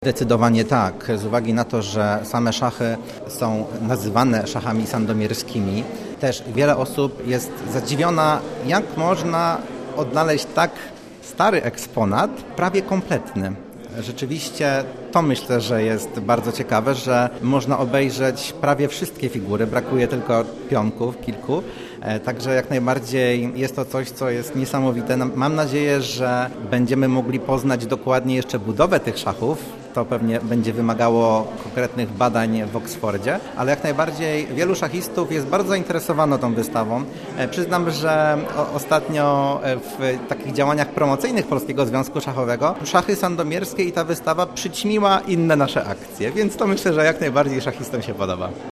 Zdecydowanie tak, z uwagi na to, że same szachy są nazywane szachami sandomierskimi. Też wiele osób jest zadziwiona, jak można odnaleźć tak stary eksponat, prawie kompletny. Rzeczywiście to myślę, że jest bardzo ciekawe, że można obejrzeć prawie wszystkie figury, brakuje tylko pionków, kilku. Także jak najbardziej jest to coś, co jest niesamowite. Mam nadzieję, że będziemy mogli poznać dokładnie jeszcze budowę tych szachów. To pewnie będzie wymagało konkretnych badań w Oksfordzie, ale jak najbardziej wielu szachistów jest bardzo zainteresowaną tą wystawą. Przyznam, że ostatnio w takich działaniach promocyjnych Polskiego Związku Szachowego szachy sandomierskie i ta wystawa przyćmiła inne nasze akcje, więc to myślę, że jak najbardziej szachistom się podoba.